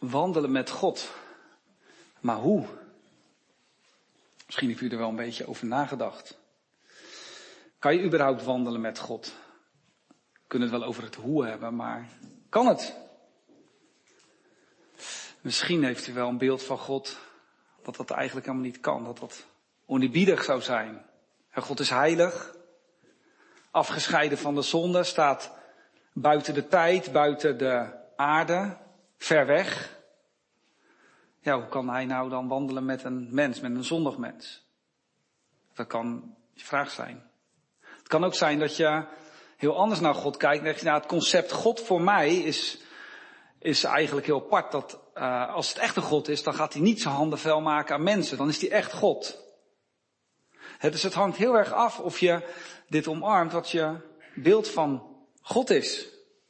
Wandelen met God. Maar hoe? Misschien heeft u er wel een beetje over nagedacht. Kan je überhaupt wandelen met God? We kunnen het wel over het hoe hebben, maar kan het? Misschien heeft u wel een beeld van God dat dat eigenlijk helemaal niet kan. Dat dat oneerbiedig zou zijn. En God is heilig. Afgescheiden van de zonde, staat buiten de tijd, buiten de aarde, ver weg. Ja, hoe kan hij nou dan wandelen met een mens, met een zondig mens? Dat kan je vraag zijn. Het kan ook zijn dat je heel anders naar God kijkt. En denk je, nou, het concept God voor mij is eigenlijk heel apart. Dat als het echt een God is, dan gaat hij niet zijn handen vuil maken aan mensen. Dan is hij echt God. Dus het hangt heel erg af of je dit omarmt, wat je beeld van God is.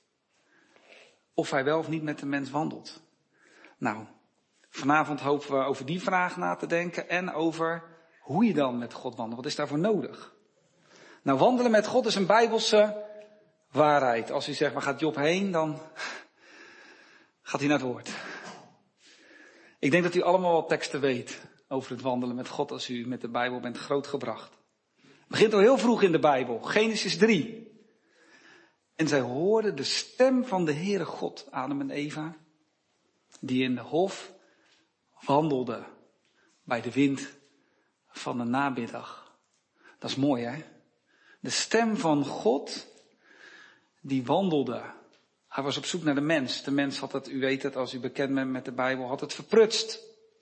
Of hij wel of niet met de mens wandelt. Nou, vanavond hopen we over die vraag na te denken en over hoe je dan met God wandelt. Wat is daarvoor nodig? Nou, wandelen met God is een Bijbelse waarheid. Als u zegt, waar gaat Job heen, dan gaat hij naar het woord. Ik denk dat u allemaal wel teksten weet over het wandelen met God als u met de Bijbel bent grootgebracht. Het begint al heel vroeg in de Bijbel, Genesis 3. En zij hoorden de stem van de Heere God, Adam en Eva, die in de hof wandelde bij de wind van de namiddag. Dat is mooi, hè? De stem van God, die wandelde. Hij was op zoek naar de mens. De mens had het, u weet het, als u bekend bent met de Bijbel, had het verprutst.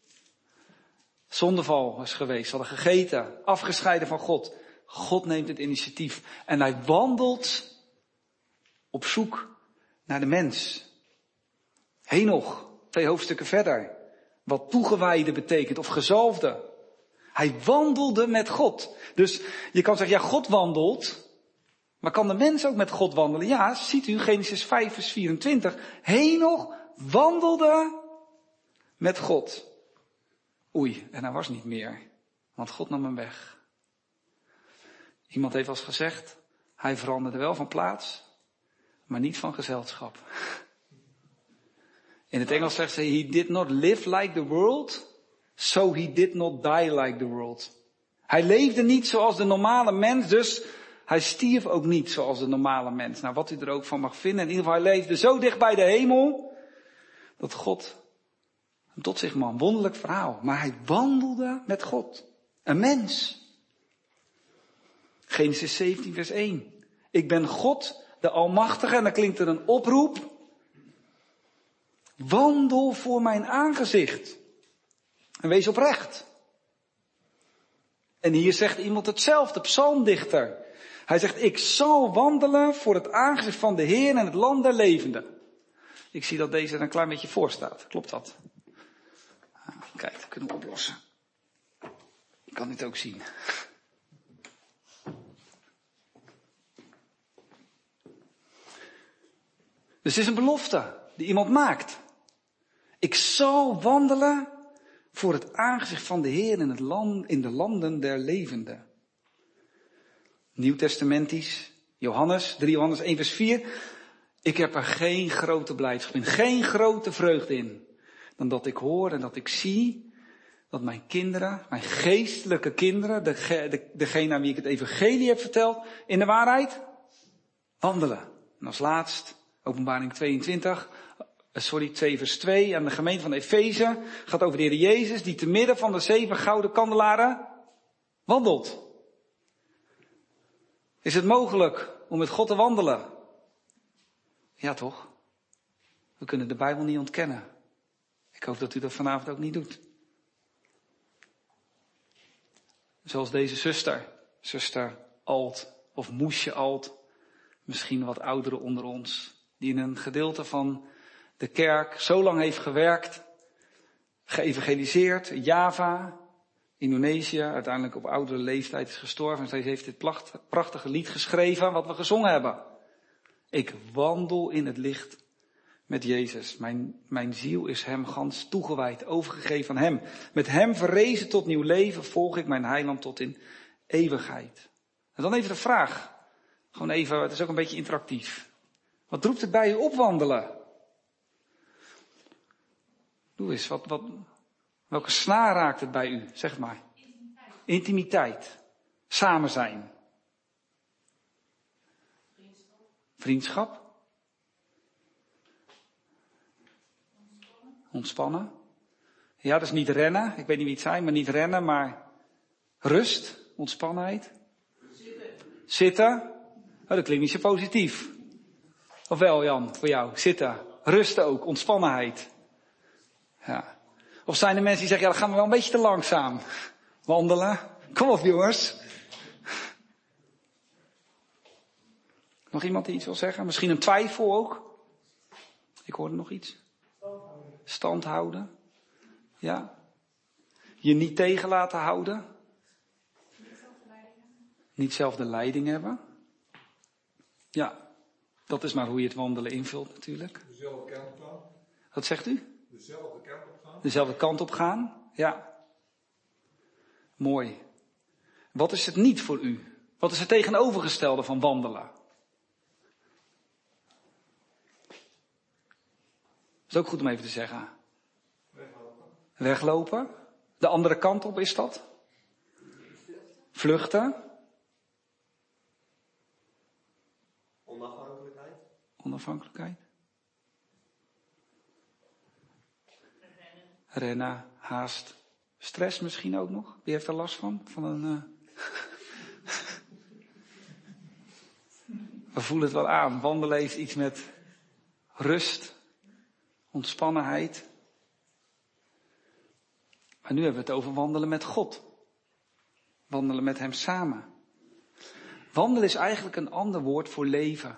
Zondeval was geweest, ze hadden gegeten, afgescheiden van God. God neemt het initiatief en hij wandelt op zoek naar de mens. Henoch, 2 hoofdstukken verder. Wat toegewijde betekent, of gezalfde. Hij wandelde met God. Dus je kan zeggen, ja, God wandelt. Maar kan de mens ook met God wandelen? Ja, ziet u, Genesis 5 vers 24. Henoch wandelde met God. Oei, en hij was niet meer. Want God nam hem weg. Iemand heeft al eens gezegd, hij veranderde wel van plaats, maar niet van gezelschap. In het Engels zegt ze, he did not live like the world, so he did not die like the world. Hij leefde niet zoals de normale mens, dus hij stierf ook niet zoals de normale mens. Nou, wat u er ook van mag vinden, in ieder geval, hij leefde zo dicht bij de hemel, dat God hem tot zich nam. Wonderlijk verhaal. Maar hij wandelde met God. Een mens. Genesis 17 vers 1. Ik ben God, de Almachtige, en dan klinkt er een oproep. Wandel voor mijn aangezicht. En wees oprecht. En hier zegt iemand hetzelfde, psalmdichter. Hij zegt, ik zal wandelen voor het aangezicht van de Heer en het land der levenden. Ik zie dat deze er een klein beetje voor staat. Klopt dat? Kijk, dat kunnen we oplossen. Ik kan dit ook zien. Dus het is een belofte die iemand maakt. Ik zal wandelen voor het aangezicht van de Heer in de landen der levenden. Nieuwtestamentisch, Johannes, 3 Johannes 1 vers 4. Ik heb er geen grote blijdschap in, geen grote vreugde in, dan dat ik hoor en dat ik zie dat mijn kinderen, mijn geestelijke kinderen, degene aan wie ik het evangelie heb verteld, in de waarheid wandelen. En als laatst, Openbaring 2 vers 2, aan de gemeente van Efeze, gaat over de Heer Jezus, die te midden van de 7 gouden kandelaren wandelt. Is het mogelijk om met God te wandelen? Ja, toch? We kunnen de Bijbel niet ontkennen. Ik hoop dat u dat vanavond ook niet doet. Zoals deze zuster Alt of Moesje Alt, misschien wat ouderen onder ons, die in een gedeelte van de kerk zo lang heeft gewerkt, geëvangeliseerd, Java, Indonesië, uiteindelijk op oudere leeftijd is gestorven. En zij heeft dit prachtige lied geschreven, wat we gezongen hebben. Ik wandel in het licht met Jezus. Mijn ziel is hem gans toegewijd, overgegeven aan hem. Met hem verrezen tot nieuw leven, volg ik mijn heiland tot in eeuwigheid. En dan even de vraag. Gewoon even, het is ook een beetje interactief. Wat roept het bij u op wandelen? Doe eens, welke snaar raakt het bij u? Zeg het maar. Intimiteit. Samen zijn. Vriendschap. Ontspannen. Ja, dat is niet rennen. Ik weet niet wie het zijn, maar niet rennen, maar rust. Ontspannenheid. Zitten. Oh, dat klinkt niet zo positief. Of wel, Jan, voor jou? Zitten. Rusten ook. Ontspannenheid. Ja. Of zijn er mensen die zeggen, ja, dan gaan we wel een beetje te langzaam. Wandelen. Kom op, jongens. Nog iemand die iets wil zeggen? Misschien een twijfel ook? Ik hoorde nog iets. Stand houden. Ja. Je niet tegen laten houden. Niet zelf de leiding hebben. Ja. Dat is maar hoe je het wandelen invult natuurlijk. Dezelfde kant op gaan. Wat zegt u? Dezelfde kant op gaan. Dezelfde kant op gaan. Ja. Mooi. Wat is het niet voor u? Wat is het tegenovergestelde van wandelen? Dat is ook goed om even te zeggen. Weglopen. De andere kant op is dat? Vluchten. Onafhankelijkheid. Rennen, haast. Stress misschien ook nog. Wie heeft er last van? We voelen het wel aan. Wandelen heeft iets met rust, ontspannenheid. Maar nu hebben we het over wandelen met God. Wandelen met hem samen. Wandelen is eigenlijk een ander woord voor leven.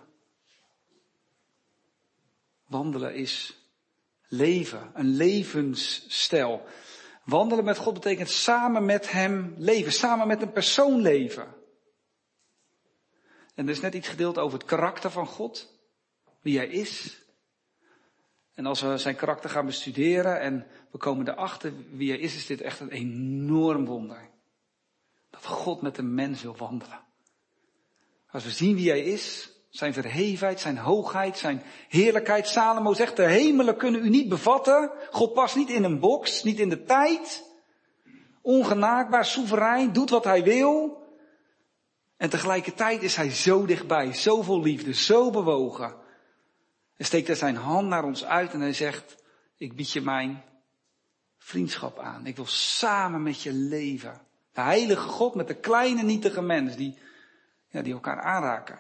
Wandelen is leven, een levensstijl. Wandelen met God betekent samen met hem leven, samen met een persoon leven. En er is net iets gedeeld over het karakter van God, wie hij is. En als we zijn karakter gaan bestuderen en we komen erachter wie hij is dit echt een enorm wonder. Dat God met een mens wil wandelen. Als we zien wie hij is, zijn verhevenheid, zijn hoogheid, zijn heerlijkheid. Salomo zegt, de hemelen kunnen u niet bevatten. God past niet in een box, niet in de tijd. Ongenaakbaar, soeverein, doet wat hij wil. En tegelijkertijd is hij zo dichtbij, zo vol liefde, zo bewogen. En steekt hij zijn hand naar ons uit en hij zegt, ik bied je mijn vriendschap aan. Ik wil samen met je leven. De heilige God met de kleine nietige mens die elkaar aanraken.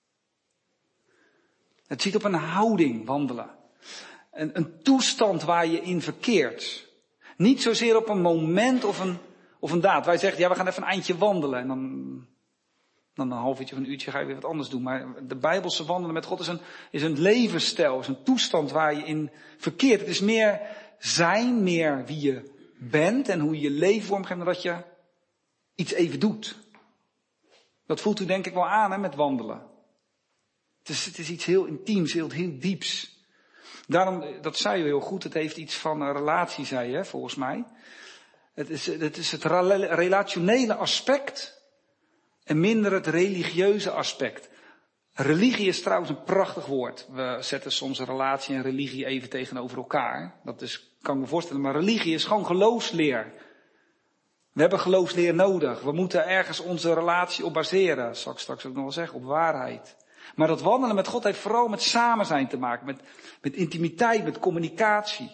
Het ziet op een houding wandelen. Een toestand waar je in verkeert. Niet zozeer op een moment of een daad. Wij zeggen, ja, we gaan even een eindje wandelen. En dan een half uurtje of een uurtje ga je weer wat anders doen. Maar de Bijbelse wandelen met God is een levensstijl. Is een toestand waar je in verkeert. Het is meer zijn, meer wie je bent en hoe je je leven vormgeeft, dan dat je iets even doet. Dat voelt u denk ik wel aan, hè, met wandelen. Het is iets heel intiems, heel dieps. Daarom, dat zei u heel goed, het heeft iets van een relatie, zei je, volgens mij. Het is het relationele aspect en minder het religieuze aspect. Religie is trouwens een prachtig woord. We zetten soms relatie en religie even tegenover elkaar. Kan ik me voorstellen, maar religie is gewoon geloofsleer. We hebben geloofsleer nodig. We moeten ergens onze relatie op baseren. Zal ik straks ook nog wel zeggen, op waarheid. Maar dat wandelen met God heeft vooral met samen zijn te maken. Met intimiteit, met communicatie.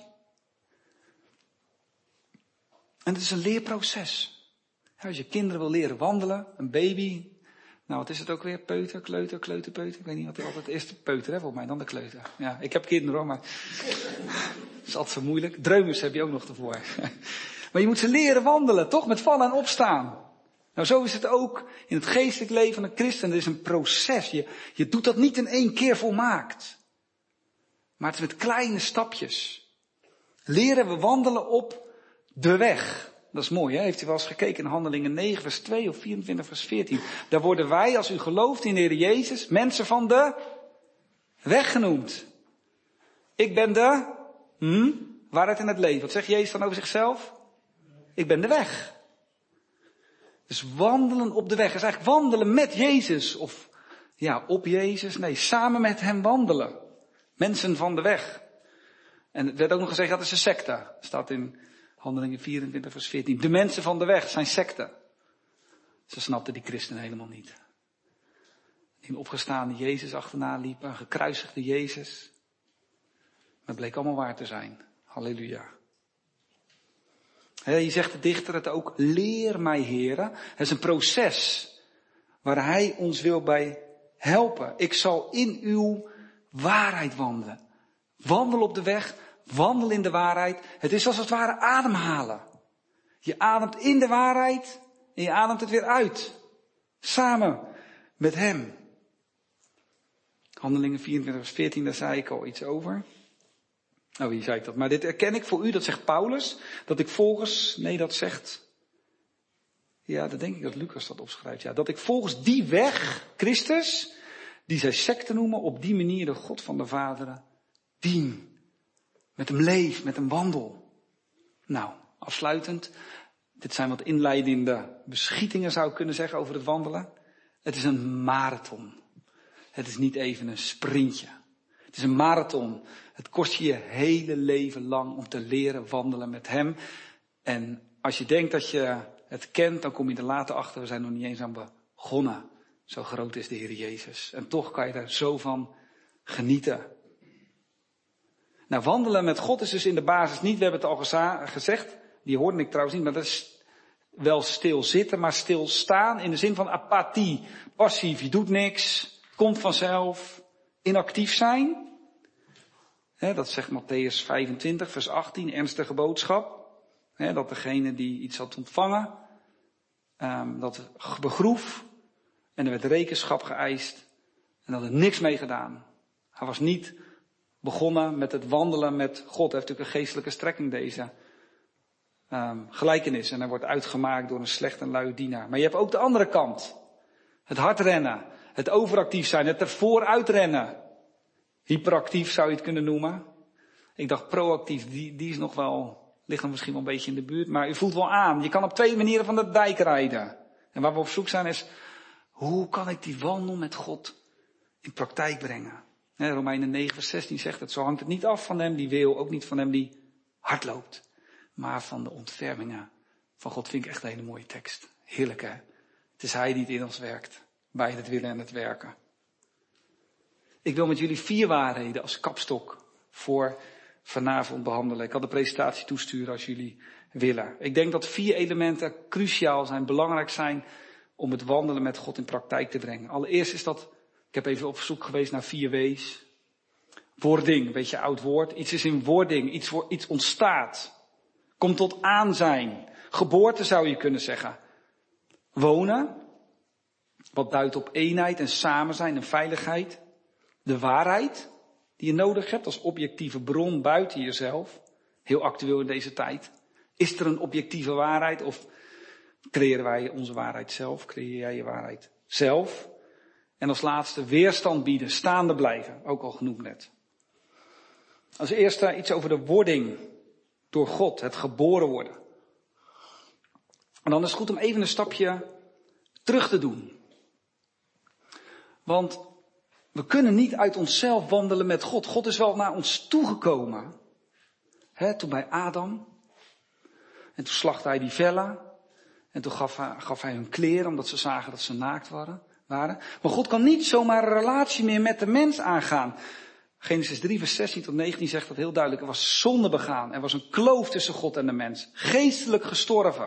En het is een leerproces. Als je kinderen wil leren wandelen, een baby. Nou, wat is het ook weer? Peuter, kleuter, kleuterpeuter. Ik weet niet wat er altijd is. Peuter, hè, volgens mij, dan de kleuter. Ja, ik heb kinderen hoor, maar het is altijd zo moeilijk. Dreumers heb je ook nog ervoor. Maar je moet ze leren wandelen, toch? Met vallen en opstaan. Nou, zo is het ook in het geestelijk leven van een christen. Er is een proces. Je doet dat niet in één keer volmaakt. Maar het is met kleine stapjes. Leren we wandelen op de weg. Dat is mooi, hè? Heeft u wel eens gekeken in Handelingen 9 vers 2 of 24 vers 14. Daar worden wij, als u gelooft in de Heer Jezus, mensen van de weg genoemd. Ik ben de waarheid en het leven. Wat zegt Jezus dan over zichzelf? Ik ben de weg. Dus wandelen op de weg is eigenlijk wandelen met Jezus. Of ja, op Jezus. Nee, samen met hem wandelen. Mensen van de weg. En het werd ook nog gezegd, dat is een secte. Staat in Handelingen 24 vers 14. De mensen van de weg zijn secten. Ze snapten die christenen helemaal niet. Die een opgestaande Jezus achterna liepen, een gekruisigde Jezus. Maar het bleek allemaal waar te zijn. Halleluja. Hier zegt de dichter het ook, leer mij heren. Het is een proces waar hij ons wil bij helpen. Ik zal in uw waarheid wandelen. Wandel op de weg, wandel in de waarheid. Het is als het ware ademhalen. Je ademt in de waarheid en je ademt het weer uit. Samen met hem. Handelingen 24 vers 14, daar zei ik al iets over. Oh, hier zei ik dat. Maar dit erken ik voor u, dat zegt Paulus, dat ik volgens, dat denk ik dat Lucas dat opschrijft. Ja, dat ik volgens die weg, Christus, die zij secte noemen, op die manier de God van de vaderen dien. Met hem leef, met hem wandel. Nou, afsluitend. Dit zijn wat inleidende beschietingen, zou ik kunnen zeggen, over het wandelen. Het is een marathon. Het is niet even een sprintje. Het is een marathon. Het kost je hele leven lang om te leren wandelen met hem. En als je denkt dat je het kent, dan kom je er later achter. We zijn nog niet eens aan begonnen. Zo groot is de Heer Jezus. En toch kan je er zo van genieten. Nou, wandelen met God is dus in de basis niet, we hebben het al gezegd. Die hoorde ik trouwens niet, maar dat is wel stilzitten, maar stilstaan in de zin van apathie. Passief, je doet niks, het komt vanzelf. Inactief zijn. Dat zegt Mattheüs 25 vers 18, ernstige boodschap. Dat degene die iets had ontvangen, dat begroef en er werd rekenschap geëist en dat er niks mee gedaan. Hij was niet begonnen met het wandelen met God. Hij heeft natuurlijk een geestelijke strekking, deze gelijkenis. En hij wordt uitgemaakt door een slecht en lui dienaar. Maar je hebt ook de andere kant. Het hardrennen, het overactief zijn, het ervoor uitrennen. Hyperactief zou je het kunnen noemen. Ik dacht proactief, die is nog wel, ligt nog misschien wel een beetje in de buurt. Maar u voelt wel aan, je kan op 2 manieren van de dijk rijden. En waar we op zoek zijn is, hoe kan ik die wandel met God in praktijk brengen? Romeinen 9 vers 16 zegt het, zo hangt het niet af van hem die wil, ook niet van hem die hard loopt. Maar van de ontfermingen van God. Vind ik echt een hele mooie tekst. Heerlijk, hè? Het is hij die het in ons werkt. Bij het willen en het werken. Ik wil met jullie 4 waarheden als kapstok voor vanavond behandelen. Ik kan de presentatie toesturen als jullie willen. Ik denk dat 4 elementen cruciaal zijn, belangrijk zijn om het wandelen met God in praktijk te brengen. Allereerst is dat, ik heb even op zoek geweest naar 4 W's. Wording, een beetje oud woord. Iets is in wording, iets ontstaat. Komt tot aanzijn. Geboorte zou je kunnen zeggen. Wonen, wat duidt op eenheid en samen zijn en veiligheid. De waarheid die je nodig hebt als objectieve bron buiten jezelf. Heel actueel in deze tijd. Is er een objectieve waarheid of creëren wij onze waarheid zelf? Creëer jij je waarheid zelf? En als laatste weerstand bieden, staande blijven. Ook al genoemd net. Als eerste iets over de wording door God, het geboren worden. En dan is het goed om even een stapje terug te doen. Want we kunnen niet uit onszelf wandelen met God. God is wel naar ons toegekomen. Toen bij Adam. En toen slachtte hij die vellen. En toen gaf hij hun kleren omdat ze zagen dat ze naakt waren. Maar God kan niet zomaar een relatie meer met de mens aangaan. Genesis 3 vers 16 tot 19 zegt dat heel duidelijk. Er was zonde begaan. Er was een kloof tussen God en de mens. Geestelijk gestorven.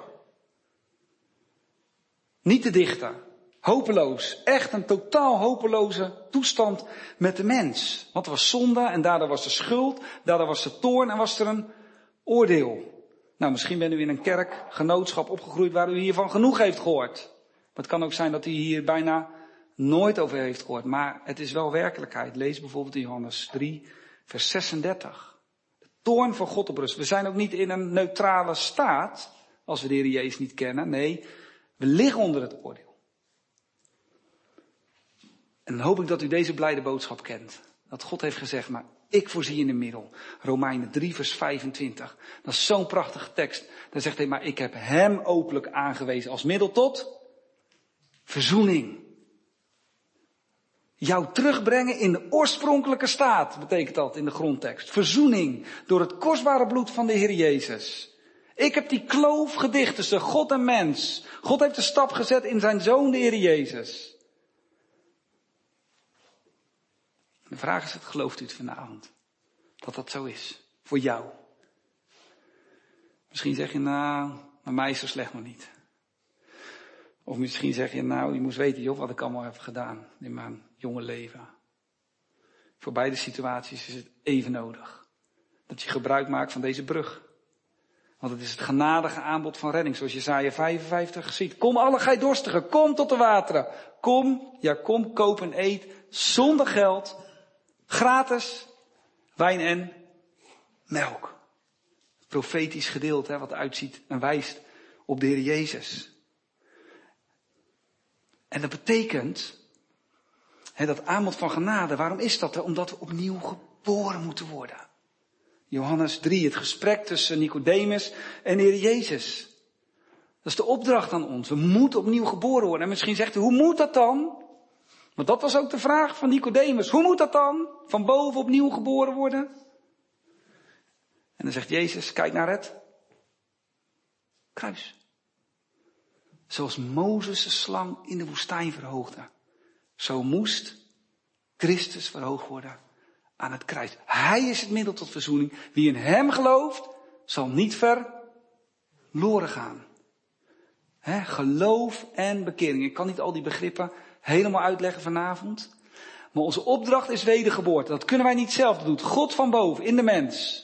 Niet te dichten. Hopeloos. Echt een totaal hopeloze toestand met de mens. Want er was zonde en daardoor was er schuld. Daardoor was er toorn en was er een oordeel. Nou, misschien bent u in een kerk, genootschap opgegroeid waar u hiervan genoeg heeft gehoord. Maar het kan ook zijn dat u hier bijna nooit over heeft gehoord. Maar het is wel werkelijkheid. Lees bijvoorbeeld in Johannes 3 vers 36. De toorn van God op rust. We zijn ook niet in een neutrale staat als we de Heer Jezus niet kennen. Nee, we liggen onder het oordeel. En dan hoop ik dat u deze blijde boodschap kent. Dat God heeft gezegd, maar ik voorzie in een middel. Romeinen 3 vers 25. Dat is zo'n prachtige tekst. Dan zegt hij, maar ik heb hem openlijk aangewezen als middel tot verzoening. jou terugbrengen in de oorspronkelijke staat, betekent dat in de grondtekst. Verzoening door het kostbare bloed van de Heer Jezus. Ik heb die kloof gedicht tussen God en mens. God heeft de stap gezet in zijn Zoon, de Heer Jezus. De vraag is, gelooft u het vanavond? Dat dat zo is. Voor jou. Misschien zeg je, nou, maar mij is zo slecht nog niet. Of misschien zeg je, nou, je moest weten, joh, wat ik allemaal heb gedaan in mijn jonge leven. Voor beide situaties is het even nodig. Dat je gebruik maakt van deze brug. Want het is het genadige aanbod van redding, zoals Jesaja 55 ziet. Kom alle gij dorstigen, kom tot de wateren. Kom, ja kom, koop en eet, zonder geld, gratis, wijn en melk. Profetisch gedeelte, wat uitziet en wijst op de Heer Jezus. En dat betekent, dat aanbod van genade, waarom is dat? Omdat we opnieuw geboren moeten worden. Johannes 3, het gesprek tussen Nicodemus en de Heer Jezus. Dat is de opdracht aan ons. We moeten opnieuw geboren worden. En misschien zegt u, hoe moet dat dan? Want dat was ook de vraag van Nicodemus. Hoe moet dat dan? Van boven opnieuw geboren worden? En dan zegt Jezus, kijk naar het kruis. Zoals Mozes de slang in de woestijn verhoogde. Zo moest Christus verhoogd worden aan het kruis. Hij is het middel tot verzoening. Wie in hem gelooft, zal niet verloren gaan. Geloof en bekering. Ik kan niet al die begrippen helemaal uitleggen vanavond. Maar onze opdracht is wedergeboorte. Dat kunnen wij niet zelf. Dat doet God van boven, in de mens.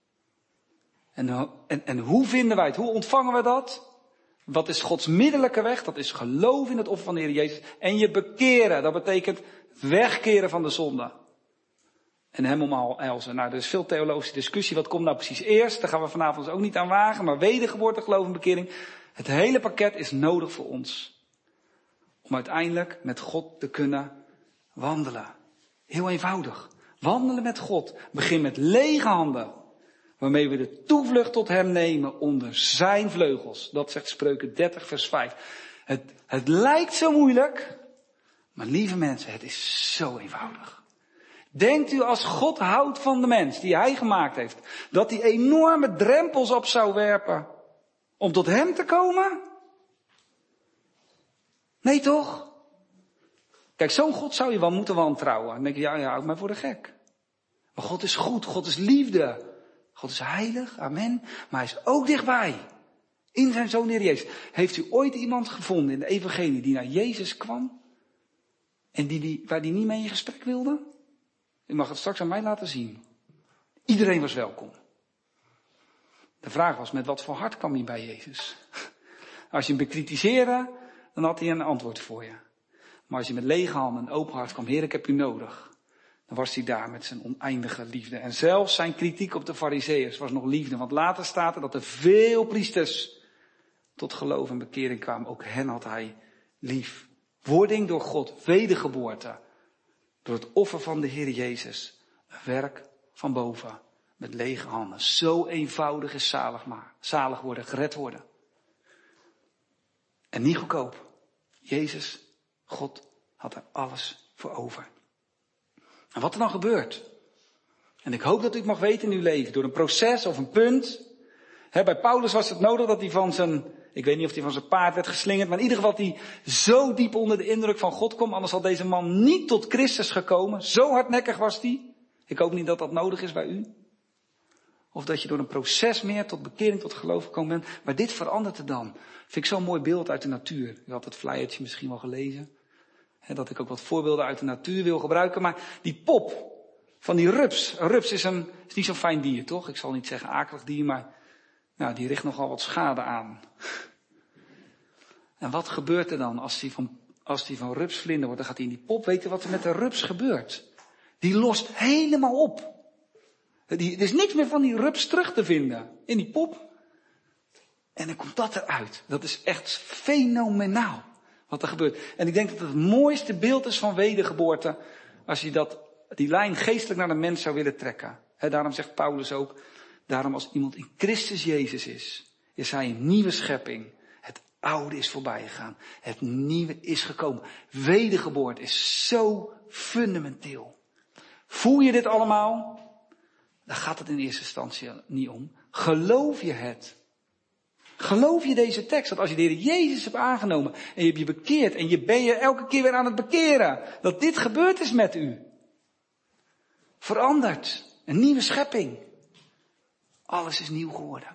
En hoe vinden wij het? Hoe ontvangen we dat? Wat is Gods middelijke weg? Dat is geloof in het offer van de Heer Jezus. En je bekeren. Dat betekent wegkeren van de zonde. En hem omhelzen. Nou, er is veel theologische discussie. Wat komt nou precies eerst? Daar gaan we vanavond ook niet aan wagen. Maar wedergeboorte, geloof en bekering. Het hele pakket is nodig voor ons. Om uiteindelijk met God te kunnen wandelen. Heel eenvoudig. Wandelen met God. Begin met lege handen. Waarmee we de toevlucht tot hem nemen onder zijn vleugels. Dat zegt Spreuken 30 vers 5. Het lijkt zo moeilijk. Maar lieve mensen, het is zo eenvoudig. Denkt u als God houdt van de mens die hij gemaakt heeft. Dat hij enorme drempels op zou werpen. Om tot hem te komen? Nee toch? Kijk, zo'n God zou je wel moeten wantrouwen. Dan denk je, ja, houd mij voor de gek. Maar God is goed, God is liefde. God is heilig, amen. Maar hij is ook dichtbij. In zijn Zoon de Heer Jezus. Heeft u ooit iemand gevonden in de evangelie die naar Jezus kwam? En waar die niet mee in gesprek wilde? U mag het straks aan mij laten zien. Iedereen was welkom. De vraag was, met wat voor hart kwam hij bij Jezus? Als je hem bekritiseerde, dan had hij een antwoord voor je. Maar als je met lege handen en open hart kwam, Heer, ik heb u nodig. Dan was hij daar met zijn oneindige liefde. En zelfs zijn kritiek op de Farizeeërs was nog liefde. Want later staat er dat er veel priesters tot geloof en bekering kwamen. Ook hen had hij lief. Wording door God, wedergeboorte. Door het offer van de Heer Jezus. Een werk van boven. Met lege handen. Zo eenvoudig is zalig worden, gered worden. En niet goedkoop. Jezus, God, had er alles voor over. En wat er dan gebeurt. En ik hoop dat u het mag weten in uw leven. Door een proces of een punt. Bij Paulus was het nodig dat hij van zijn, ik weet niet of hij van zijn paard werd geslingerd. Maar in ieder geval dat hij zo diep onder de indruk van God kwam. Anders had deze man niet tot Christus gekomen. Zo hardnekkig was hij. Ik hoop niet dat dat nodig is bij u. Of dat je door een proces meer tot bekering, tot geloof gekomen bent. Maar dit verandert er dan. Vind ik zo'n mooi beeld uit de natuur. U had het flyertje misschien wel gelezen. Dat ik ook wat voorbeelden uit de natuur wil gebruiken. Maar die pop van die rups. Een rups is niet zo'n fijn dier, toch? Ik zal niet zeggen akelig dier, maar die richt nogal wat schade aan. En wat gebeurt er dan als die van rupsvlinder wordt? Dan gaat hij in die pop. Weet je wat er met de rups gebeurt? Die lost helemaal op. Er is niks meer van die rups terug te vinden in die pop. En dan komt dat eruit. Dat is echt fenomenaal wat er gebeurt. En ik denk dat het mooiste beeld is van wedergeboorte. Als je die lijn geestelijk naar de mens zou willen trekken. Daarom zegt Paulus ook. Daarom als iemand in Christus Jezus is hij een nieuwe schepping. Het oude is voorbij gegaan. Het nieuwe is gekomen. Wedergeboorte is zo fundamenteel. Voel je dit allemaal? Daar gaat het in eerste instantie niet om. Geloof je het? Geloof je deze tekst? Dat als je de Heer Jezus hebt aangenomen en je hebt je bekeerd en je ben je elke keer weer aan het bekeren. Dat dit gebeurd is met u. Veranderd. Een nieuwe schepping. Alles is nieuw geworden.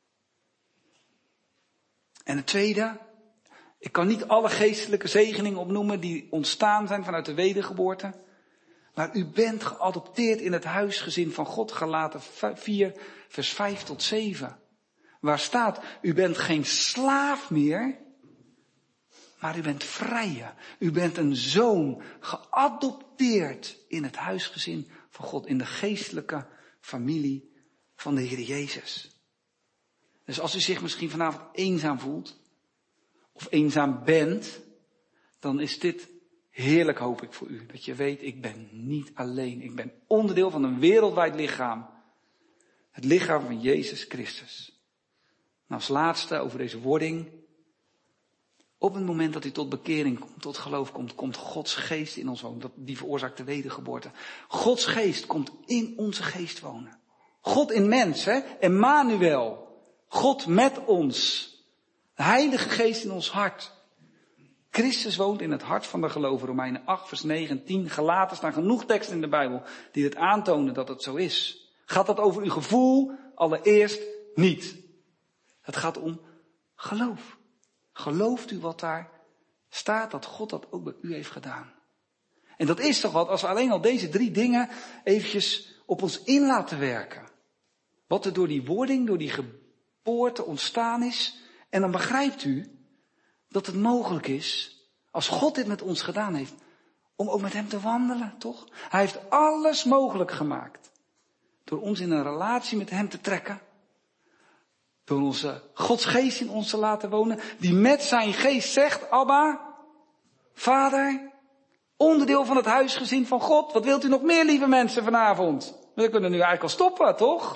En het tweede. Ik kan niet alle geestelijke zegeningen opnoemen die ontstaan zijn vanuit de wedergeboorte. Maar u bent geadopteerd in het huisgezin van God. Galaten 4 vers 5 tot 7. Waar staat, u bent geen slaaf meer, maar u bent vrije. U bent een zoon, geadopteerd in het huisgezin van God, in de geestelijke familie van de Heer Jezus. Dus als u zich misschien vanavond eenzaam voelt, of eenzaam bent, dan is dit heerlijk, hoop ik voor u. Dat je weet, ik ben niet alleen. Ik ben onderdeel van een wereldwijd lichaam. Het lichaam van Jezus Christus. En als laatste over deze wording. Op het moment dat u tot bekering komt, tot geloof komt, komt Gods geest in ons wonen. Die veroorzaakt de wedergeboorte. Gods geest komt in onze geest wonen. God in mens, hè? Emmanuel. God met ons. De Heilige Geest in ons hart. Christus woont in het hart van de geloven. Romeinen 8 vers 9 en 10. Galaten staan genoeg teksten in de Bijbel die het aantonen dat het zo is. Gaat dat over uw gevoel? Allereerst niet. Het gaat om geloof. Gelooft u wat daar staat, dat God dat ook bij u heeft gedaan? En dat is toch wat, als we alleen al deze 3 dingen eventjes op ons in laten werken. Wat er door die wording, door die geboorte ontstaan is. En dan begrijpt u dat het mogelijk is, als God dit met ons gedaan heeft, om ook met hem te wandelen, toch? Hij heeft alles mogelijk gemaakt. Door ons in een relatie met hem te trekken. Door onze Gods geest in ons te laten wonen. Die met zijn geest zegt, Abba, Vader, onderdeel van het huisgezin van God. Wat wilt u nog meer, lieve mensen, vanavond? We kunnen nu eigenlijk al stoppen, toch?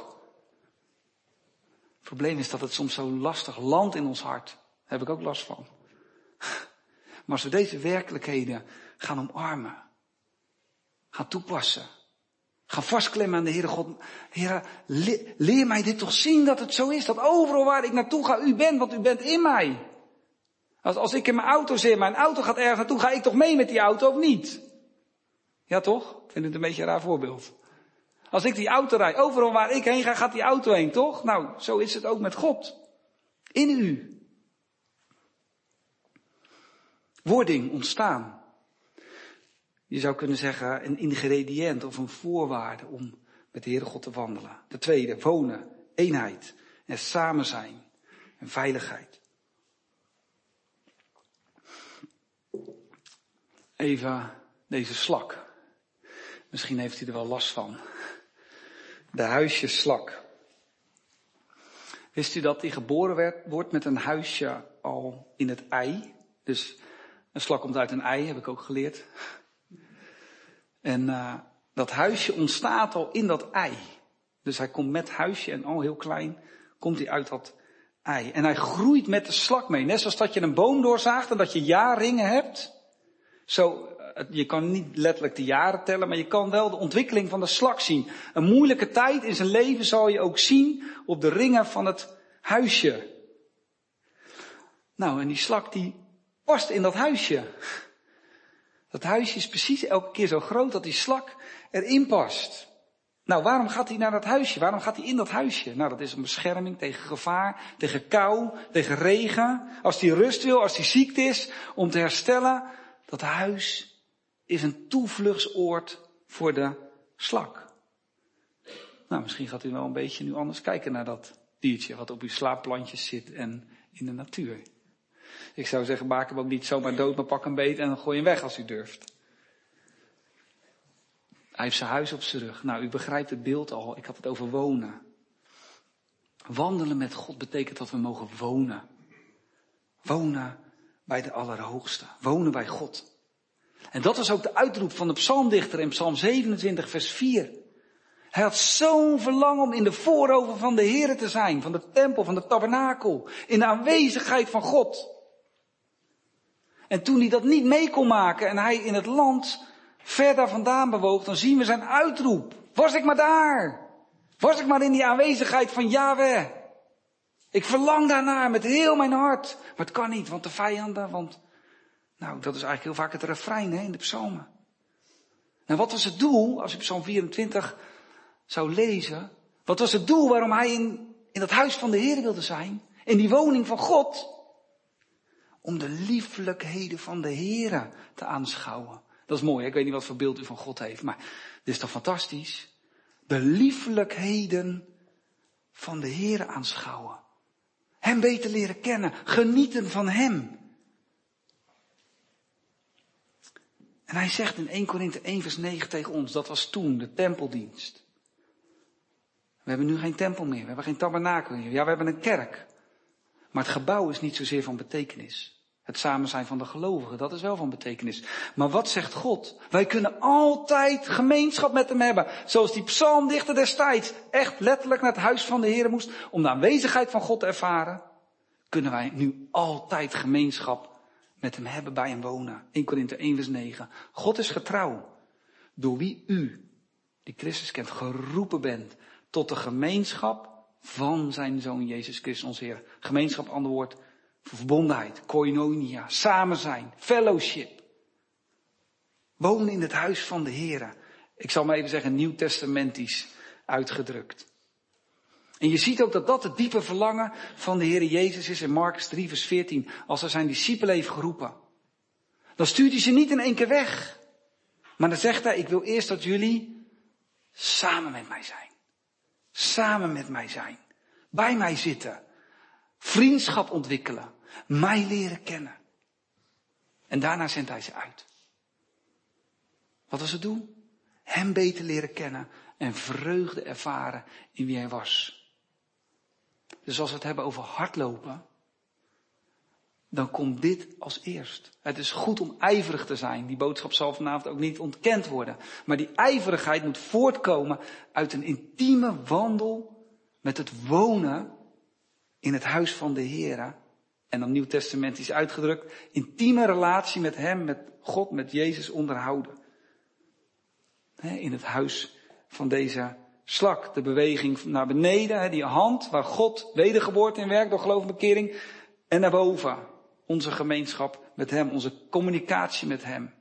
Het probleem is dat het soms zo lastig landt in ons hart. Daar heb ik ook last van. Maar als we deze werkelijkheden gaan omarmen, gaan toepassen, gaan vastklemmen aan de Heere God. Heere, leer mij dit toch zien dat het zo is. Dat overal waar ik naartoe ga, u bent, want u bent in mij. Als ik in mijn auto zit, mijn auto gaat ergens naartoe, ga ik toch mee met die auto of niet? Ja toch? Ik vind het een beetje een raar voorbeeld. Als ik die auto rijd, overal waar ik heen ga, gaat die auto heen, toch? Nou, zo is het ook met God. In u. Wording, ontstaan. Je zou kunnen zeggen een ingrediënt of een voorwaarde om met de Heere God te wandelen. De tweede, wonen, eenheid en samen zijn en veiligheid. Even deze slak. Misschien heeft u er wel last van. De huisjesslak. Wist u dat die geboren wordt met een huisje al in het ei? Dus een slak komt uit een ei, heb ik ook geleerd. En dat huisje ontstaat al in dat ei. Dus hij komt met huisje en al heel klein komt hij uit dat ei. En hij groeit met de slak mee. Net zoals dat je een boom doorzaagt en dat je jaarringen hebt. Zo, je kan niet letterlijk de jaren tellen, maar je kan wel de ontwikkeling van de slak zien. Een moeilijke tijd in zijn leven zal je ook zien op de ringen van het huisje. Nou, en die slak die past in dat huisje. Dat huisje is precies elke keer zo groot dat die slak erin past. Nou, waarom gaat hij naar dat huisje? Waarom gaat hij in dat huisje? Nou, dat is een bescherming tegen gevaar, tegen kou, tegen regen. Als hij rust wil, als hij ziek is, om te herstellen. Dat huis is een toevluchtsoord voor de slak. Nou, misschien gaat u wel een beetje nu anders kijken naar dat diertje wat op uw slaapplantjes zit en in de natuur. Ik zou zeggen, maak hem ook niet zomaar dood, maar pak hem beet en gooi hem weg als u durft. Hij heeft zijn huis op zijn rug. Nou, u begrijpt het beeld al. Ik had het over wonen. Wandelen met God betekent dat we mogen wonen. Wonen bij de Allerhoogste. Wonen bij God. En dat was ook de uitroep van de psalmdichter in Psalm 27 vers 4. Hij had zo'n verlangen om in de voorhoven van de Heere te zijn. Van de tempel, van de tabernakel. In de aanwezigheid van God. En toen hij dat niet mee kon maken en hij in het land ver daar vandaan bewoog, dan zien we zijn uitroep. Was ik maar daar. Was ik maar in die aanwezigheid van Yahweh. Ik verlang daarnaar met heel mijn hart. Maar het kan niet, want de vijanden, dat is eigenlijk heel vaak het refrein in de psalmen. En wat was het doel, als je Psalm 24 zou lezen, wat was het doel waarom hij in het huis van de Heer wilde zijn? In die woning van God? Om de lieflijkheden van de Heer te aanschouwen. Dat is mooi, hè? Ik weet niet wat voor beeld u van God heeft, maar dit is toch fantastisch? De lieflijkheden van de Heer aanschouwen. Hem beter leren kennen, genieten van hem. En hij zegt in 1 Korinthe 1 vers 9 tegen ons, dat was toen de tempeldienst. We hebben nu geen tempel meer, we hebben geen tabernakel meer. Ja, we hebben een kerk. Maar het gebouw is niet zozeer van betekenis. Het samen zijn van de gelovigen, dat is wel van betekenis. Maar wat zegt God? Wij kunnen altijd gemeenschap met hem hebben. Zoals die psalmdichter destijds echt letterlijk naar het huis van de Heer moest om de aanwezigheid van God te ervaren. Kunnen wij nu altijd gemeenschap met hem hebben, bij hem wonen. 1 Korinthe 1 vers 9. God is getrouw. Door wie u, die Christus kent, geroepen bent tot de gemeenschap van zijn Zoon Jezus Christus, onze Heer. Gemeenschap, ander woord, verbondenheid, koinonia, samen zijn, fellowship. Wonen in het huis van de Heer. Ik zal maar even zeggen, nieuwtestamentisch uitgedrukt. En je ziet ook dat dat het diepe verlangen van de Heer Jezus is in Markus 3 vers 14. Als hij zijn discipelen heeft geroepen. Dan stuurt hij ze niet in één keer weg. Maar dan zegt hij, ik wil eerst dat jullie samen met mij zijn. Samen met mij zijn. Bij mij zitten. Vriendschap ontwikkelen. Mij leren kennen. En daarna zendt hij ze uit. Wat was het doel? Hem beter leren kennen en vreugde ervaren in wie hij was. Dus als we het hebben over hardlopen, dan komt dit als eerst. Het is goed om ijverig te zijn. Die boodschap zal vanavond ook niet ontkend worden. Maar die ijverigheid moet voortkomen uit een intieme wandel met het wonen in het huis van de Heer. En dan nieuwtestamentisch uitgedrukt, intieme relatie met hem, met God, met Jezus onderhouden. In het huis van deze slak, de beweging naar beneden, die hand waar God wedergeboorte in werkt door geloof en bekering. En naar boven, onze gemeenschap met hem, onze communicatie met hem.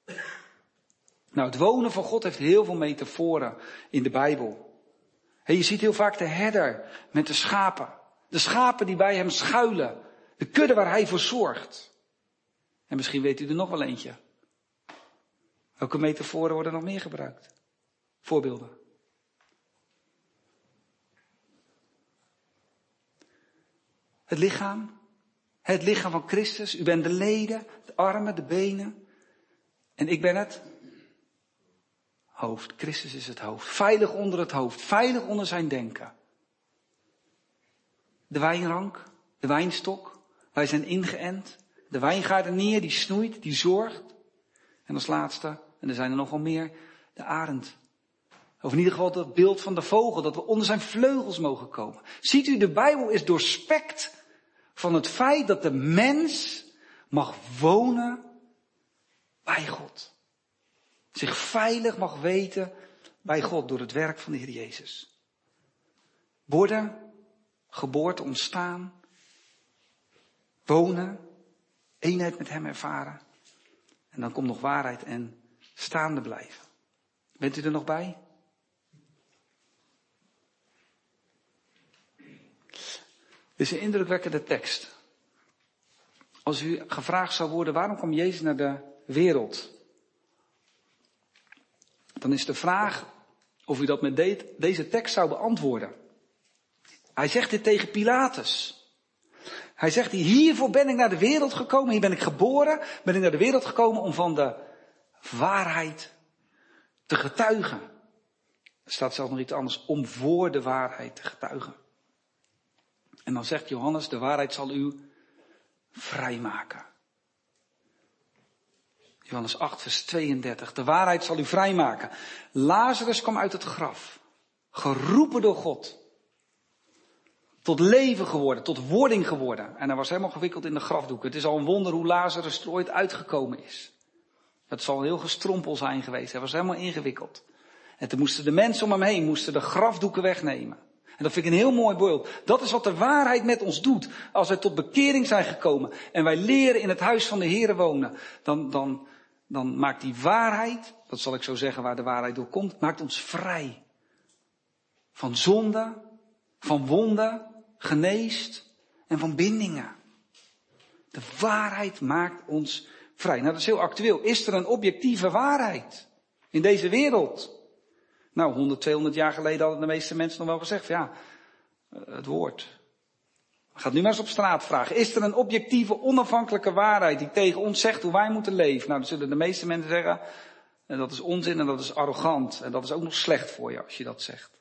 Nou, het wonen van God heeft heel veel metaforen in de Bijbel. Je ziet heel vaak de herder met de schapen. De schapen die bij hem schuilen. De kudde waar hij voor zorgt. En misschien weet u er nog wel eentje. Welke metaforen worden nog meer gebruikt? Voorbeelden. Het lichaam. Het lichaam van Christus. U bent de leden, de armen, de benen. En ik ben het hoofd. Christus is het hoofd. Veilig onder het hoofd. Veilig onder zijn denken. De wijnrank. De wijnstok. Wij zijn ingeënt. De wijngaardenier die snoeit, die zorgt. En als laatste, en er zijn er nog wel meer, de arend. Of in ieder geval dat beeld van de vogel, dat we onder zijn vleugels mogen komen. Ziet u, de Bijbel is doorspekt van het feit dat de mens mag wonen bij God. Zich veilig mag weten bij God door het werk van de Heer Jezus. Worden, geboorte, ontstaan, wonen, eenheid met hem ervaren. En dan komt nog waarheid en staande blijven. Bent u er nog bij? Dit is een indrukwekkende tekst. Als u gevraagd zou worden, waarom kwam Jezus naar de wereld? Dan is de vraag of u dat met deze tekst zou beantwoorden. Hij zegt dit tegen Pilatus. Hij zegt, hiervoor ben ik naar de wereld gekomen, hier ben ik geboren, ben ik naar de wereld gekomen om van de waarheid te getuigen. Er staat zelfs nog iets anders, om voor de waarheid te getuigen. En dan zegt Johannes, de waarheid zal u vrijmaken. Johannes 8 vers 32, de waarheid zal u vrijmaken. Lazarus kwam uit het graf, geroepen door God. Tot leven geworden, tot wording geworden. En hij was helemaal gewikkeld in de grafdoeken. Het is al een wonder hoe Lazarus er ooit uitgekomen is. Het zal heel gestrompel zijn geweest. Hij was helemaal ingewikkeld. En toen moesten de mensen om hem heen, de grafdoeken wegnemen. En dat vind ik een heel mooi beeld. Dat is wat de waarheid met ons doet. Als wij tot bekering zijn gekomen en wij leren in het huis van de Here wonen, dan maakt die waarheid, dat zal ik zo zeggen waar de waarheid door komt, maakt ons vrij. Van zonde, van wonden, geneest en van bindingen. De waarheid maakt ons vrij. Nou, dat is heel actueel. Is er een objectieve waarheid in deze wereld? Nou, 100, 200 jaar geleden hadden de meeste mensen nog wel gezegd, ja, het woord. Gaat nu maar eens op straat vragen. Is er een objectieve, onafhankelijke waarheid die tegen ons zegt hoe wij moeten leven? Nou, dan zullen de meeste mensen zeggen, dat is onzin en dat is arrogant. En dat is ook nog slecht voor je als je dat zegt.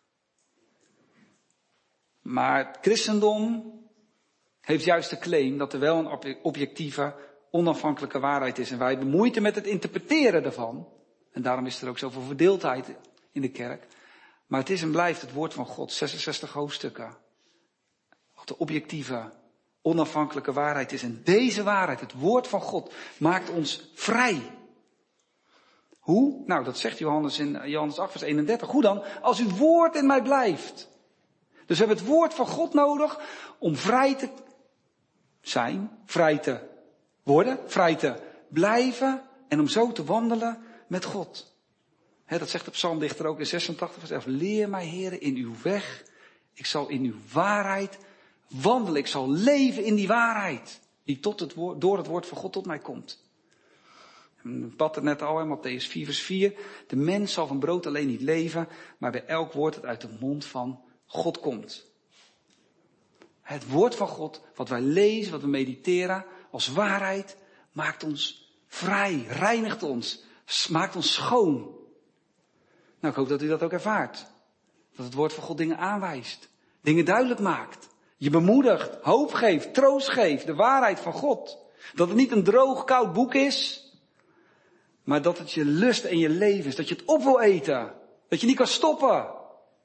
Maar het christendom heeft juist de claim dat er wel een objectieve, onafhankelijke waarheid is. En wij hebben moeite met het interpreteren daarvan. En daarom is er ook zoveel verdeeldheid in de kerk. Maar het is en blijft het woord van God, 66 hoofdstukken. Wat de objectieve, onafhankelijke waarheid is. En deze waarheid, het woord van God, maakt ons vrij. Hoe? Nou, dat zegt Johannes in Johannes 8 vers 31. Hoe dan? Als uw woord in mij blijft. Dus we hebben het woord van God nodig om vrij te zijn, vrij te worden, vrij te blijven en om zo te wandelen met God. Dat zegt de psalmdichter ook in 86 vers 11. Leer mij, Heere, in uw weg. Ik zal in uw waarheid wandelen. Ik zal leven in die waarheid die door het woord van God tot mij komt. Ik bad er net al in Mattheüs 4 vers 4. De mens zal van brood alleen niet leven, maar bij elk woord dat uit de mond van God komt. Het woord van God, wat wij lezen, wat we mediteren als waarheid, maakt ons vrij, reinigt ons, maakt ons schoon. Nou, ik hoop dat u dat ook ervaart. Dat het woord van God dingen aanwijst, dingen duidelijk maakt, je bemoedigt, hoop geeft, troost geeft, de waarheid van God. Dat het niet een droog, koud boek is, maar dat het je lust en je leven is, dat je het op wil eten, dat je niet kan stoppen.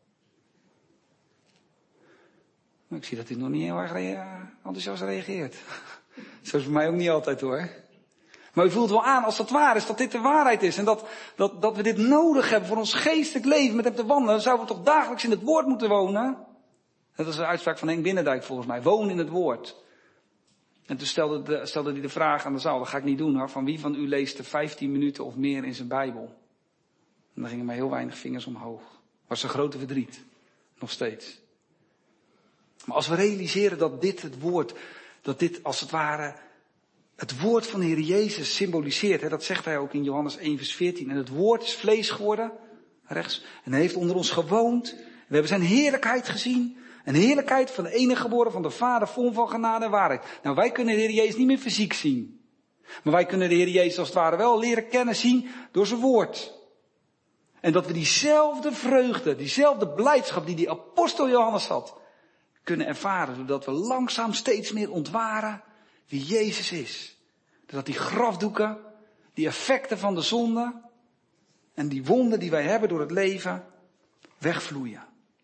Ik zie dat u nog niet heel erg enthousiast reageert. Zo is het bij mij ook niet altijd hoor. Maar u voelt wel aan als dat waar is, dat dit de waarheid is. En dat we dit nodig hebben voor ons geestelijk leven met hem te wandelen. Dan zouden we toch dagelijks in het woord moeten wonen. Dat is een uitspraak van Henk Binnendijk volgens mij. Woon in het woord. En toen stelde hij de vraag aan de zaal, dat ga ik niet doen hoor. Van wie van u leest er 15 minuten of meer in zijn Bijbel? En dan gingen maar heel weinig vingers omhoog. Was een grote verdriet. Nog steeds. Maar als we realiseren dat dit het woord, dat dit als het ware het woord van de Heer Jezus symboliseert. Dat zegt hij ook in Johannes 1 vers 14. En het woord is vlees geworden, rechts. En hij heeft onder ons gewoond. We hebben zijn heerlijkheid gezien. Een heerlijkheid van de enige geboren van de Vader, vol van genade en waarheid. Nou, wij kunnen de Heer Jezus niet meer fysiek zien. Maar wij kunnen de Heer Jezus als het ware wel leren kennen, zien door zijn woord. En dat we diezelfde vreugde, diezelfde blijdschap die apostel Johannes had, kunnen ervaren. Zodat we langzaam steeds meer ontwaren wie Jezus is. Dat die grafdoeken, die effecten van de zonde en die wonden die wij hebben door het leven wegvloeien.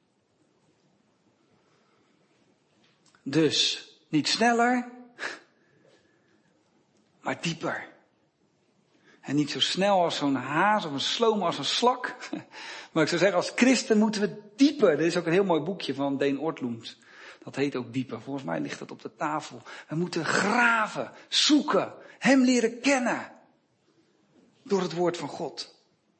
Dus niet sneller, maar dieper. En niet zo snel als zo'n haas of een sloom als een slak. Maar ik zou zeggen, als christen moeten we dieper. Er is ook een heel mooi boekje van Deen Ortlund. Dat heet ook dieper. Volgens mij ligt dat op de tafel. We moeten graven, zoeken, hem leren kennen. Door het woord van God.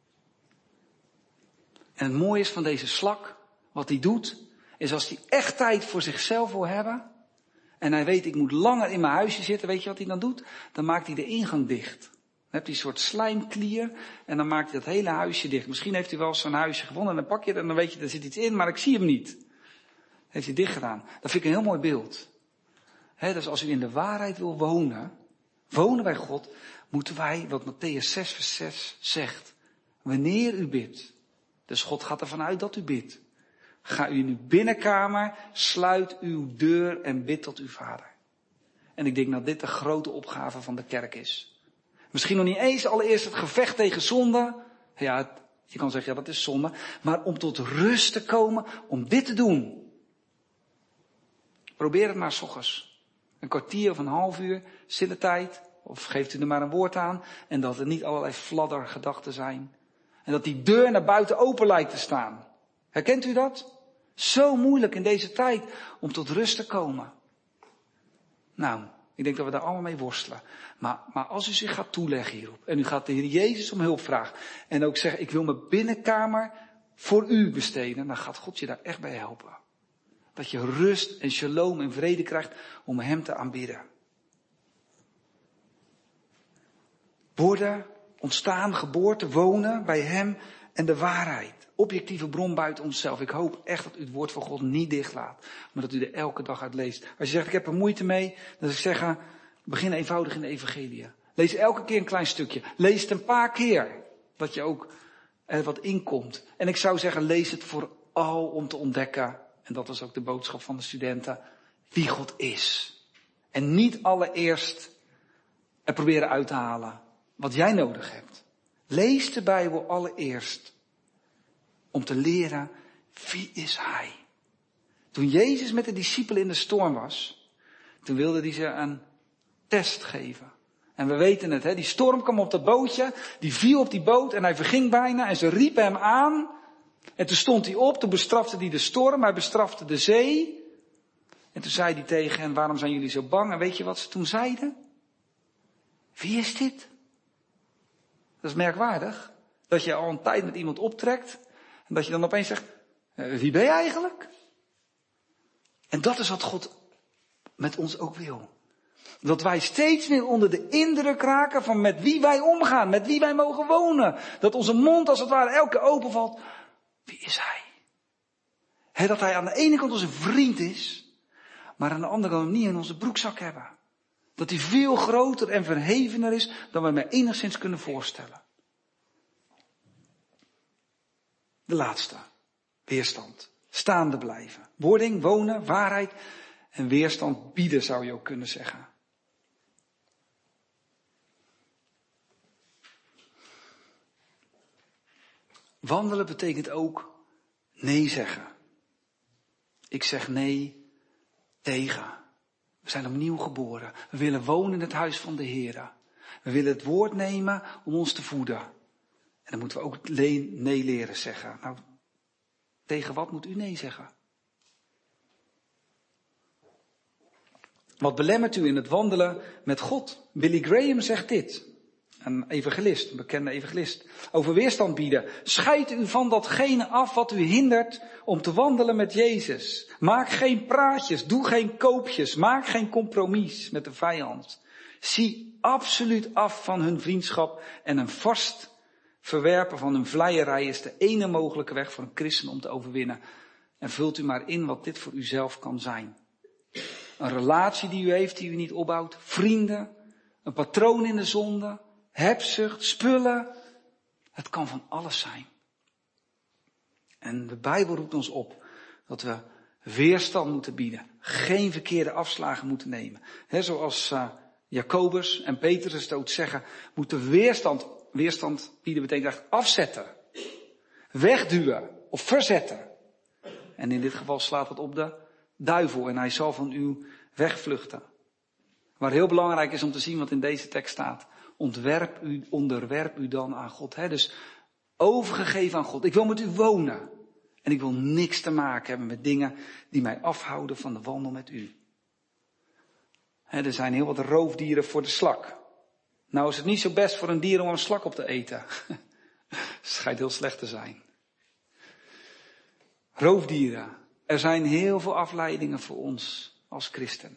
En het mooie is van deze slak, wat hij doet, is als hij echt tijd voor zichzelf wil hebben. En hij weet, ik moet langer in mijn huisje zitten. Weet je wat hij dan doet? Dan maakt hij de ingang dicht. Dan hebt hij een soort slijmklier. En dan maakt hij dat hele huisje dicht. Misschien heeft hij wel zo'n huisje gewonnen. En dan pak je het en dan weet je, er zit iets in, maar ik zie hem niet. Heeft hij dicht gedaan. Dat vind ik een heel mooi beeld. Dus als u in de waarheid wil wonen bij God, moeten wij, wat Mattheüs 6 vers 6 zegt. Wanneer u bidt. Dus God gaat ervan uit dat u bidt. Ga u in uw binnenkamer, sluit uw deur en bid tot uw Vader. En ik denk dat dit de grote opgave van de kerk is. Misschien nog niet eens allereerst het gevecht tegen zonde. Ja, je kan zeggen, ja, dat is zonde. Maar om tot rust te komen, om dit te doen. Probeer het maar 's ochtends. Een kwartier of een half uur, stille tijd. Of geeft u er maar een woord aan. En dat er niet allerlei fladdergedachten zijn. En dat die deur naar buiten open lijkt te staan. Herkent u dat? Zo moeilijk in deze tijd om tot rust te komen. Nou, ik denk dat we daar allemaal mee worstelen. Maar als u zich gaat toeleggen hierop. En u gaat de Heer Jezus om hulp vragen. En ook zeggen, ik wil mijn binnenkamer voor u besteden. Dan gaat God je daar echt bij helpen. Dat je rust en shalom en vrede krijgt om hem te aanbidden. Worden, ontstaan, geboorte, wonen bij hem en de waarheid. Objectieve bron buiten onszelf. Ik hoop echt dat u het woord van God niet dichtlaat. Maar dat u er elke dag uit leest. Als je zegt, ik heb er moeite mee. Dan zou ik zeggen, begin eenvoudig in de evangelie. Lees elke keer een klein stukje. Lees het een paar keer. Dat je ook er wat inkomt. En ik zou zeggen, lees het vooral om te ontdekken. En dat was ook de boodschap van de studenten. Wie God is. En niet allereerst er proberen uit te halen wat jij nodig hebt. Lees de Bijbel allereerst. Om te leren, wie is hij? Toen Jezus met de discipelen in de storm was, toen wilde hij ze een test geven. En we weten het, die storm kwam op dat bootje, die viel op die boot en hij verging bijna en ze riepen hem aan. En toen stond hij op, toen bestrafte hij de storm, hij bestrafte de zee. En toen zei hij tegen hen, waarom zijn jullie zo bang? En weet je wat ze toen zeiden? Wie is dit? Dat is merkwaardig, dat je al een tijd met iemand optrekt. En dat je dan opeens zegt, wie ben je eigenlijk? En dat is wat God met ons ook wil. Dat wij steeds meer onder de indruk raken van met wie wij omgaan, met wie wij mogen wonen. Dat onze mond als het ware elke keer openvalt. Wie is hij? Dat hij aan de ene kant onze vriend is, maar aan de andere kant hem niet in onze broekzak hebben. Dat hij veel groter en verhevener is dan we mij enigszins kunnen voorstellen. De laatste. Weerstand. Staande blijven. Wording, wonen, waarheid en weerstand bieden zou je ook kunnen zeggen. Wandelen betekent ook nee zeggen. Ik zeg nee tegen. We zijn opnieuw geboren. We willen wonen in het huis van de Heer. We willen het woord nemen om ons te voeden. En dan moeten we ook nee leren zeggen. Nou, tegen wat moet u nee zeggen? Wat belemmert u in het wandelen met God? Billy Graham zegt dit. Een evangelist, een bekende evangelist. Over weerstand bieden. Scheid u van datgene af wat u hindert om te wandelen met Jezus. Maak geen praatjes, doe geen koopjes, maak geen compromis met de vijand. Zie absoluut af van hun vriendschap en een vast verwerpen van hun vleierij is de ene mogelijke weg voor een christen om te overwinnen. En vult u maar in wat dit voor u zelf kan zijn. Een relatie die u heeft, die u niet opbouwt. Vrienden, een patroon in de zonde, hebzucht, spullen. Het kan van alles zijn. En de Bijbel roept ons op dat we weerstand moeten bieden. Geen verkeerde afslagen moeten nemen. Zoals Jacobus en Petrus het ook zeggen, moeten weerstand bieden betekent echt afzetten. Wegduwen of verzetten. En in dit geval slaat het op de duivel en hij zal van u wegvluchten. Maar heel belangrijk is om te zien wat in deze tekst staat. Onderwerp u dan aan God. Dus overgegeven aan God. Ik wil met u wonen. En ik wil niks te maken hebben met dingen die mij afhouden van de wandel met u. Er zijn heel wat roofdieren voor de slak. Nou is het niet zo best voor een dier om een slak op te eten. Het schijnt heel slecht te zijn. Roofdieren. Er zijn heel veel afleidingen voor ons als christen.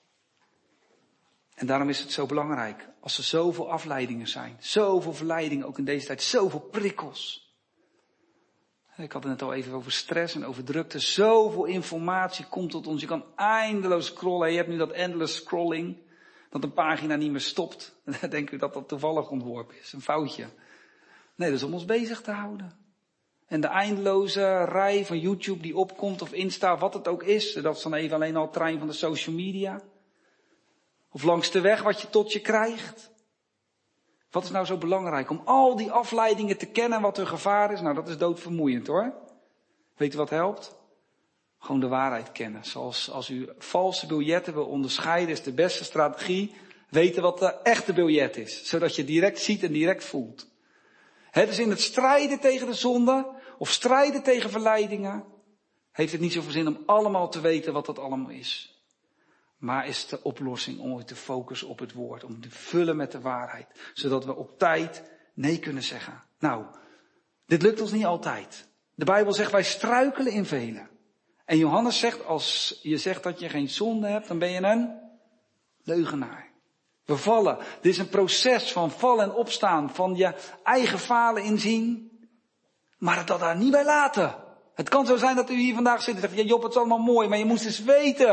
En daarom is het zo belangrijk. Als er zoveel afleidingen zijn. Zoveel verleidingen ook in deze tijd. Zoveel prikkels. Ik had het net al even over stress en over drukte. Zoveel informatie komt tot ons. Je kan eindeloos scrollen. Je hebt nu dat endless scrolling. Dat een pagina niet meer stopt. Dan denkt u dat dat toevallig ontworpen is. Een foutje. Nee, dat is om ons bezig te houden. En de eindeloze rij van YouTube die opkomt of Insta, wat het ook is. Dat is dan even alleen al het trein van de social media. Of langs de weg wat je tot je krijgt. Wat is nou zo belangrijk? Om al die afleidingen te kennen wat hun gevaar is. Nou, dat is doodvermoeiend hoor. Weet u wat helpt? Gewoon de waarheid kennen. Zoals als u valse biljetten wil onderscheiden, is de beste strategie weten wat de echte biljet is. Zodat je direct ziet en direct voelt. Dus in het strijden tegen de zonde, of strijden tegen verleidingen, heeft het niet zoveel zin om allemaal te weten wat dat allemaal is. Maar is de oplossing om te focussen op het woord, om te vullen met de waarheid. Zodat we op tijd nee kunnen zeggen. Nou, dit lukt ons niet altijd. De Bijbel zegt wij struikelen in velen. En Johannes zegt, als je zegt dat je geen zonde hebt, dan ben je een leugenaar. We vallen. Dit is een proces van vallen en opstaan, van je eigen falen inzien. Maar dat daar niet bij laten. Het kan zo zijn dat u hier vandaag zit en zegt, ja Job, het is allemaal mooi, maar je moest eens weten.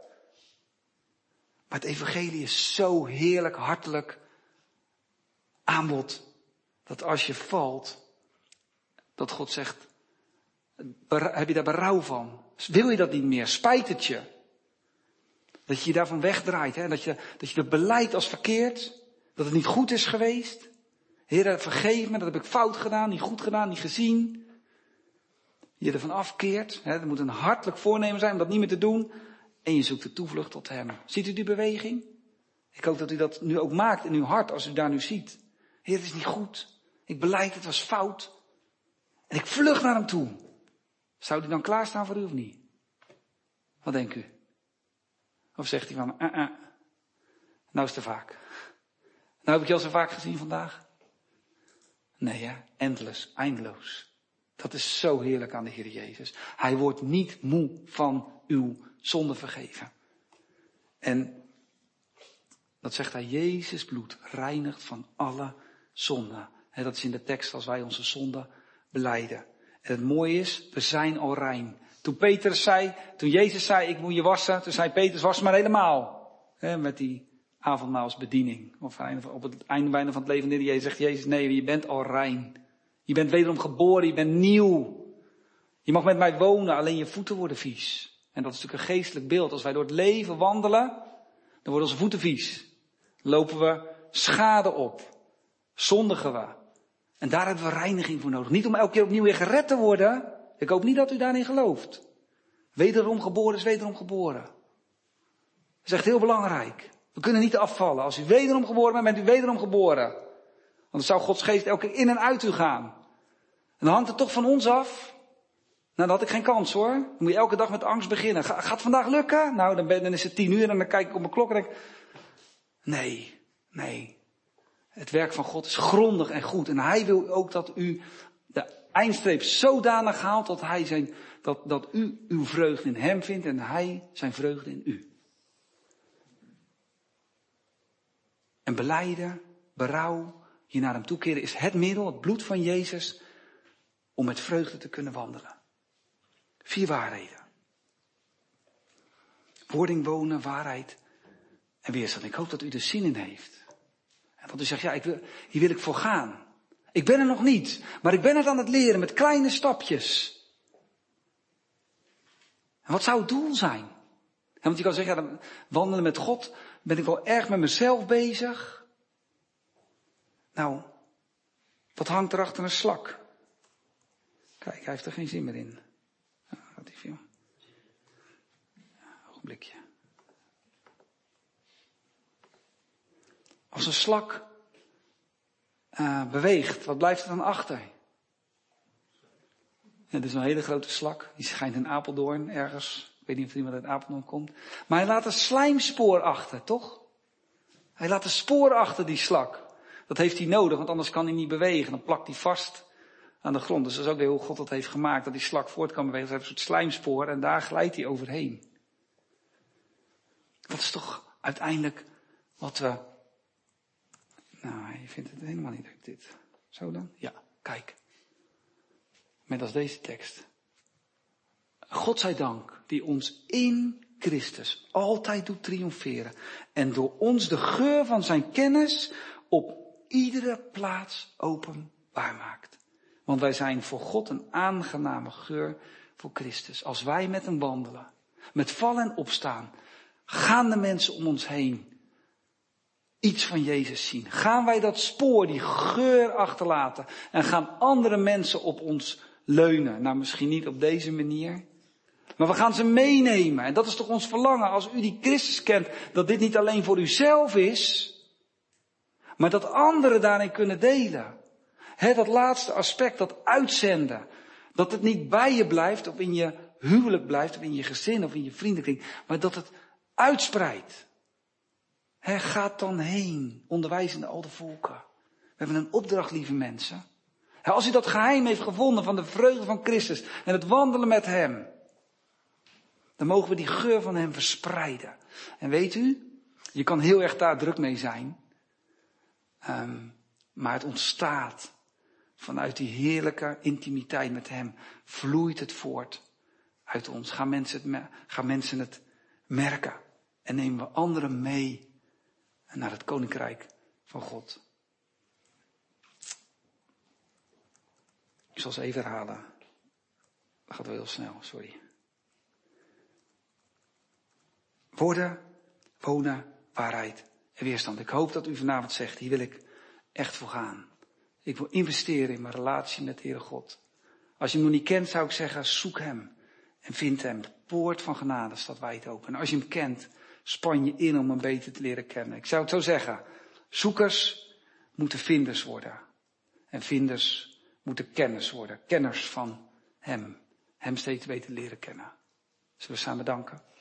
Maar het evangelie is zo heerlijk, hartelijk aanbod, dat als je valt, dat God zegt, heb je daar berouw van? Wil je dat niet meer? Spijt het je? Dat je je daarvan wegdraait, hè? Dat je het beleidt als verkeerd, dat het niet goed is geweest. Heer, vergeef me, dat heb ik fout gedaan, niet goed gedaan, niet gezien. Je ervan afkeert, hè? Er moet een hartelijk voornemen zijn om dat niet meer te doen. En je zoekt de toevlucht tot hem. Ziet u die beweging? Ik hoop dat u dat nu ook maakt in uw hart als u daar nu ziet. Heer, het is niet goed. Ik belijd, het was fout. En ik vlug naar hem toe. Zou hij dan klaarstaan voor u of niet? Wat denkt u? Of zegt hij van, nou is te vaak. Nou heb ik je al zo vaak gezien vandaag. Nee hè, eindeloos. Dat is zo heerlijk aan de Heer Jezus. Hij wordt niet moe van uw zonde vergeven. En dat zegt hij, Jezus bloed reinigt van alle zonde. En dat is in de tekst als wij onze zonde belijden. En het mooie is, we zijn al rein. Toen Jezus zei, ik moet je wassen, toen zei Petrus, was maar helemaal. Met die avondmaalsbediening. Of op het einde van het leven van Jezus zegt Jezus, nee, je bent al rein. Je bent wederom geboren, je bent nieuw. Je mag met mij wonen, alleen je voeten worden vies. En dat is natuurlijk een geestelijk beeld. Als wij door het leven wandelen, dan worden onze voeten vies. Dan lopen we schade op. Zondigen we. En daar hebben we reiniging voor nodig. Niet om elke keer opnieuw weer gered te worden. Ik hoop niet dat u daarin gelooft. Wederom geboren is wederom geboren. Dat is echt heel belangrijk. We kunnen niet afvallen. Als u wederom geboren bent, bent u wederom geboren. Want dan zou Gods geest elke keer in en uit u gaan. En dan hangt het toch van ons af. Nou, dan had ik geen kans hoor. Dan moet je elke dag met angst beginnen. Gaat het vandaag lukken? Nou, dan is het 10:00 en dan kijk ik op mijn klok en denk, nee. Het werk van God is grondig en goed. En hij wil ook dat u de eindstreep zodanig haalt dat u uw vreugde in hem vindt en hij zijn vreugde in u. En belijden, berouw, je naar hem toekeren is het middel, het bloed van Jezus, om met vreugde te kunnen wandelen. 4 waarheden. Wording, wonen, waarheid en weerstand. Ik hoop dat u er zin in heeft. En dat u zegt, ja, hier wil ik voor gaan. Ik ben er nog niet, maar ik ben het aan het leren met kleine stapjes. En wat zou het doel zijn? Want je kan zeggen, ja, dan wandelen met God, ben ik wel erg met mezelf bezig. Nou, wat hangt er achter een slak? Kijk, hij heeft er geen zin meer in. Ja, gaat die film. Ogenblikje. Als een slak beweegt, wat blijft er dan achter? Ja, dit is een hele grote slak. Die schijnt in Apeldoorn ergens. Ik weet niet of iemand uit Apeldoorn komt. Maar hij laat een slijmspoor achter, toch? Hij laat een spoor achter, die slak. Dat heeft hij nodig, want anders kan hij niet bewegen. Dan plakt hij vast aan de grond. Dus dat is ook hoe God dat heeft gemaakt, dat die slak voort kan bewegen. Hij heeft een soort slijmspoor en daar glijdt hij overheen. Dat is toch uiteindelijk wat we... Nou, je vindt het helemaal niet leuk dit. Zo dan? Ja, kijk. Met als deze tekst. God zij dank, die ons in Christus altijd doet triomferen. En door ons de geur van zijn kennis op iedere plaats openbaar maakt. Want wij zijn voor God een aangename geur voor Christus. Als wij met hem wandelen, met vallen en opstaan, gaan de mensen om ons heen iets van Jezus zien. Gaan wij dat spoor, die geur achterlaten en gaan andere mensen op ons leunen. Nou, misschien niet op deze manier, Maar we gaan ze meenemen. En dat is toch ons verlangen. Als u die Christus kent, dat dit niet alleen voor uzelf is, maar dat anderen daarin kunnen delen. Dat laatste aspect, dat uitzenden. Dat het niet bij je blijft, of in je huwelijk blijft, of in je gezin, of in je vriendenkring. Maar dat het uitspreidt. Gaat dan heen, onderwijzende al de volken. We hebben een opdracht, lieve mensen. Als u dat geheim heeft gevonden van de vreugde van Christus en het wandelen met hem, dan mogen we die geur van hem verspreiden. En weet u, je kan heel erg daar druk mee zijn. Maar het ontstaat vanuit die heerlijke intimiteit met hem. Vloeit het voort uit ons. Gaan mensen het merken. En nemen we anderen mee naar het koninkrijk van God. Ik zal ze even herhalen. Dat gaat wel heel snel, sorry. Woorden, wonen, waarheid en weerstand. Ik hoop dat u vanavond zegt, hier wil ik echt voor gaan. Ik wil investeren in mijn relatie met de Heere God. Als je hem nog niet kent, zou ik zeggen, zoek hem en vind hem. De poort van genade staat wijd open. En als je hem kent, span je in om hem beter te leren kennen. Ik zou het zo zeggen, zoekers moeten vinders worden. En vinders moeten kenners worden. Kenners van hem. Hem steeds beter leren kennen. Zullen we samen danken?